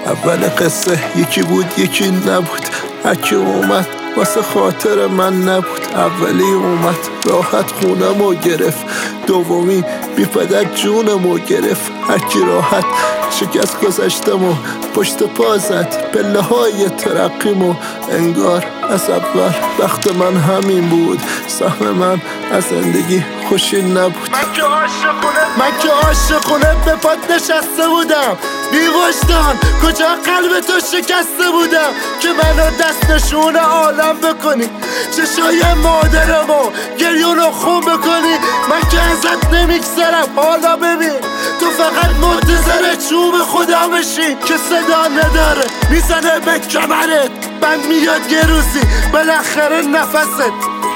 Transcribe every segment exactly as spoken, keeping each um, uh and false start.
اول قصه یکی بود یکی نبود، هرکی اومد واسه خاطر من نبود. اولی اومد راحت خونمو گرفت، دومی بی پدر جونمو گرفت. هرکی راحت شکست گذشتم و پشت پا زد پله های ترقیمو. انگار از اول وقت من همین بود، سهم من از زندگی خوشی نبود. من که عاشقونه من که عاشقونه به پات نشسته بودم، بی وجدان کجا قلب تو شکسته بودم که منو دست نشون عالم بکنی، چشای مادرمو گریونو خون بکنی. من که ازت نمیگذرم، حالا ببین تو فقط منتظر چوب خدا بشی که صدا نداره میزنه به کمرت، بند میاد یه روزی بالاخره نفست.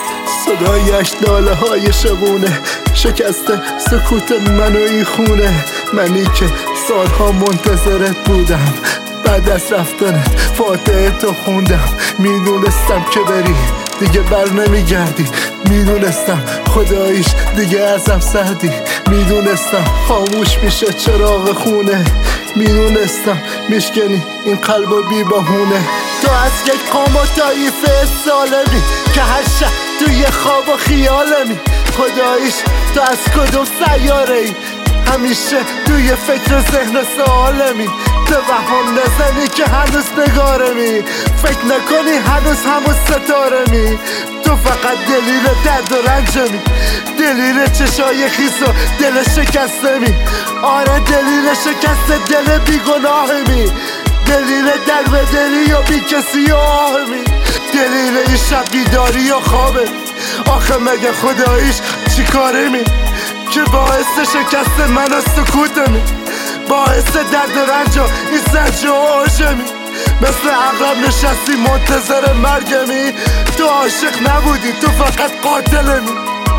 صدایش ناله های شبونه شکسته سکوت منو ای خونه. منی که سالها منتظرت بودم، بعد از رفتنت فاتحه تو خوندم. میدونستم که بری دیگه بر نمیگردی، میدونستم خداییش دیگه ازم سردی، میدونستم خاموش میشه چراغ خونه، میدونستم میشکنی این قلبو بی بهونه. تو از یک قوم و طایفه سالمی که هر شب توی خواب و خیالمی، خداییش تو از کدوم سیاره ای همیشه توی فکر و ذهن و سوالمی. توهم نزنی که هنوز نگارمی، فکر نکنی هنوز همون ستارمی. تو فقط دلیل درد و رنجمی، دلیل چشای خیس و دل شکستمی. آره دلیل شکست دل بیگناهمی، دلیل در به دلی و بی کسی و آهمی، دلیل این شب بیداری و خوابه. آخه مگه خداییش چی کارمی که باعث شکست من و سکوتمی، باعث درد و رنج و این زنج و آشمی. مثل عقرب نشستی منتظر مرگمی، تو عاشق نبودی تو فقط قاتلمی.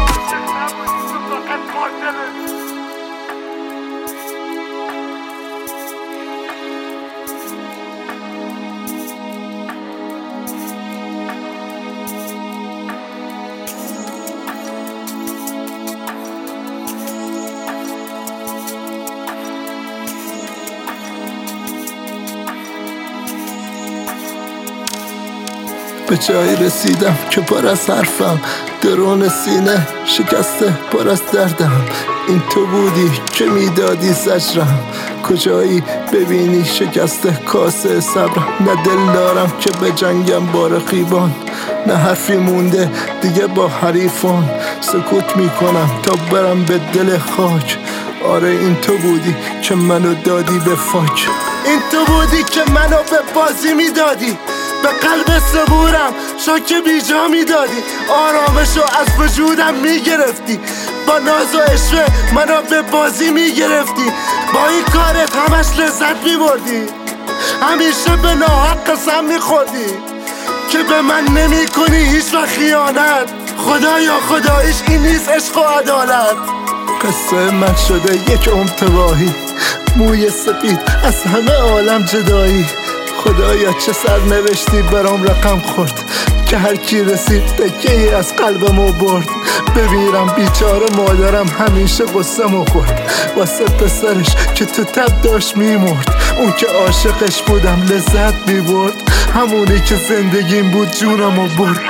به جایی رسیدم که پر از حرفم، درون سینه شکسته پر از دردم. این تو بودی که میدادی زجرم، کجایی ببینی شکسته کاسه صبرم. نه دل دارم که به جنگم با رقیبان، نه حرفی مونده دیگه با حریفان. سکوت میکنم تا برم به دل خاک. آره این تو بودی که منو دادی به فاک، این تو بودی که منو به بازی میدادی، به قلب صبورم شاک بیجا میدادی. آرامشو از وجودم میگرفتی، با ناز و عشق منو به بازی میگرفتی. با این کارت همش لذت میبردی، همیشه به ناحق قسم میخوردی که به من نمی کنی هیچ وقت خیانت. خدایا خداییش این نیست عشق و عدالت. قصه من شده یک عمر تباهی، موی سپید از همه عالم جدایی. خدایا چه سرنوشتی برام رقم خورد که هر کی رسید تکه‌ای از قلبمو برد. بمیرم بیچاره مادرم همیشه قصه‌مو خورد واسه پسرش که تو تب داشت میمرد. اون که عاشقش بودم لذت میبرد، همونی که زندگیم بود جونمو برد.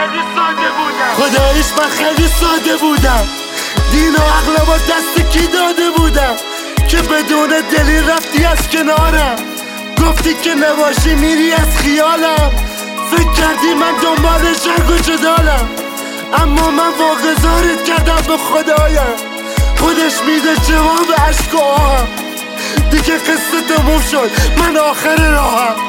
خداییش من خیلی ساده بودم، دین و عقلمو دست کی داده بودم که بدون دلیل رفتی از کنارم. گفتی که نباشی میری از خیالم، فکر کردی من دنبال جنگ و جدالم. اما من واگذارت کردم به خدایم، خودش میده جواب عشق و آهم. دیگه قصه تموم شد من آخر راهم.